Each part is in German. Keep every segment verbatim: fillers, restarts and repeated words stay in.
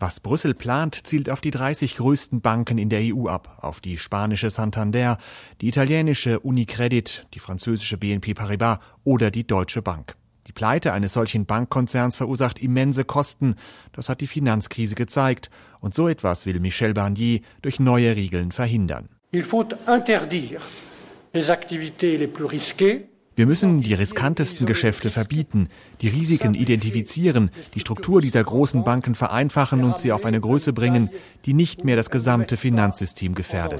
Was Brüssel plant, zielt auf die dreißig größten Banken in der E U ab, auf die spanische Santander, die italienische Unicredit, die französische B N P Paribas oder die Deutsche Bank. Die Pleite eines solchen Bankkonzerns verursacht immense Kosten, das hat die Finanzkrise gezeigt, und so etwas will Michel Barnier durch neue Regeln verhindern. Il faut interdire les activités les plus risquées. Wir müssen die riskantesten Geschäfte verbieten, die Risiken identifizieren, die Struktur dieser großen Banken vereinfachen und sie auf eine Größe bringen, die nicht mehr das gesamte Finanzsystem gefährdet.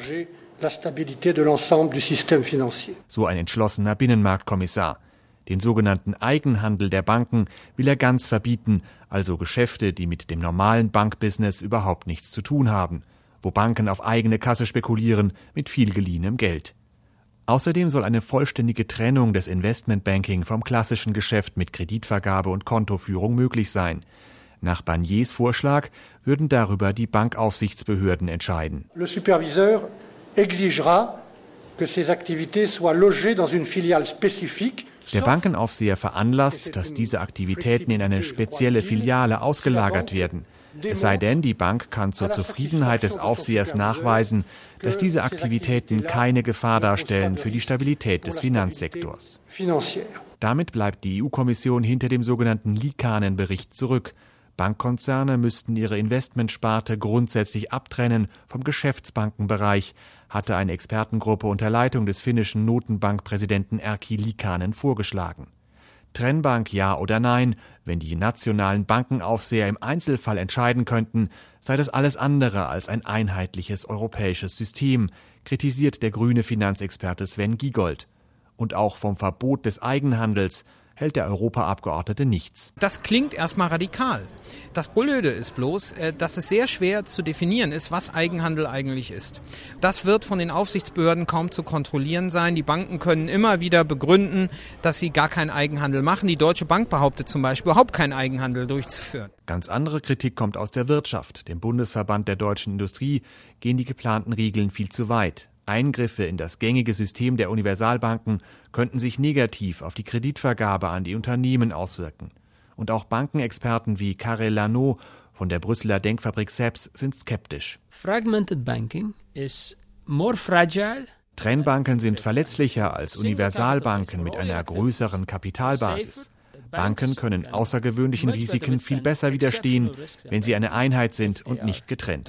So ein entschlossener Binnenmarktkommissar. Den sogenannten Eigenhandel der Banken will er ganz verbieten, also Geschäfte, die mit dem normalen Bankbusiness überhaupt nichts zu tun haben, wo Banken auf eigene Kasse spekulieren mit viel geliehenem Geld. Außerdem soll eine vollständige Trennung des Investmentbanking vom klassischen Geschäft mit Kreditvergabe und Kontoführung möglich sein. Nach Barniers Vorschlag würden darüber die Bankaufsichtsbehörden entscheiden. Le superviseur exigera que ces activités soient logées dans une filiale spécifique. Der Bankenaufseher veranlasst, dass diese Aktivitäten in eine spezielle Filiale ausgelagert werden. Es sei denn, die Bank kann zur Zufriedenheit des Aufsehers nachweisen, dass diese Aktivitäten keine Gefahr darstellen für die Stabilität des Finanzsektors. Damit bleibt die E U-Kommission hinter dem sogenannten Liikanen-Bericht zurück. Bankkonzerne müssten ihre Investmentsparte grundsätzlich abtrennen vom Geschäftsbankenbereich, hatte eine Expertengruppe unter Leitung des finnischen Notenbankpräsidenten Erkki Liikanen vorgeschlagen. Trennbank ja oder nein, wenn die nationalen Bankenaufseher im Einzelfall entscheiden könnten, sei das alles andere als ein einheitliches europäisches System, kritisiert der grüne Finanzexperte Sven Giegold. Und auch vom Verbot des Eigenhandels hält der Europaabgeordnete nichts. Das klingt erstmal radikal. Das Blöde ist bloß, dass es sehr schwer zu definieren ist, was Eigenhandel eigentlich ist. Das wird von den Aufsichtsbehörden kaum zu kontrollieren sein. Die Banken können immer wieder begründen, dass sie gar keinen Eigenhandel machen. Die Deutsche Bank behauptet zum Beispiel, überhaupt keinen Eigenhandel durchzuführen. Ganz andere Kritik kommt aus der Wirtschaft. Dem Bundesverband der deutschen Industrie gehen die geplanten Regeln viel zu weit. Eingriffe in das gängige System der Universalbanken könnten sich negativ auf die Kreditvergabe an die Unternehmen auswirken. Und auch Bankenexperten wie Karel Lanoux von der Brüsseler Denkfabrik S E B S sind skeptisch. Fragmented banking is more fragile. Trennbanken sind verletzlicher als Universalbanken mit einer größeren Kapitalbasis. Banken können außergewöhnlichen Risiken viel besser widerstehen, wenn sie eine Einheit sind und nicht getrennt.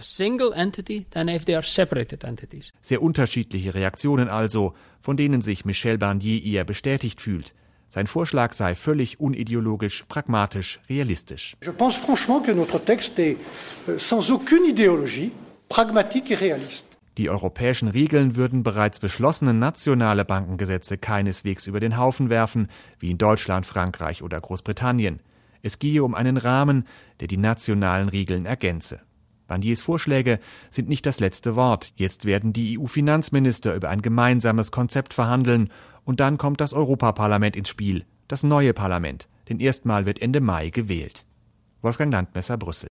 Sehr unterschiedliche Reaktionen also, von denen sich Michel Barnier eher bestätigt fühlt. Sein Vorschlag sei völlig unideologisch, pragmatisch, realistisch. Je pense franchement que notre texte est sans aucune idéologie, pragmatique et réaliste. Die europäischen Regeln würden bereits beschlossene nationale Bankengesetze keineswegs über den Haufen werfen, wie in Deutschland, Frankreich oder Großbritannien. Es gehe um einen Rahmen, der die nationalen Regeln ergänze. Barniers Vorschläge sind nicht das letzte Wort. Jetzt werden die E U-Finanzminister über ein gemeinsames Konzept verhandeln und dann kommt das Europaparlament ins Spiel, das neue Parlament, denn erstmal wird Ende Mai gewählt. Wolfgang Landmesser, Brüssel.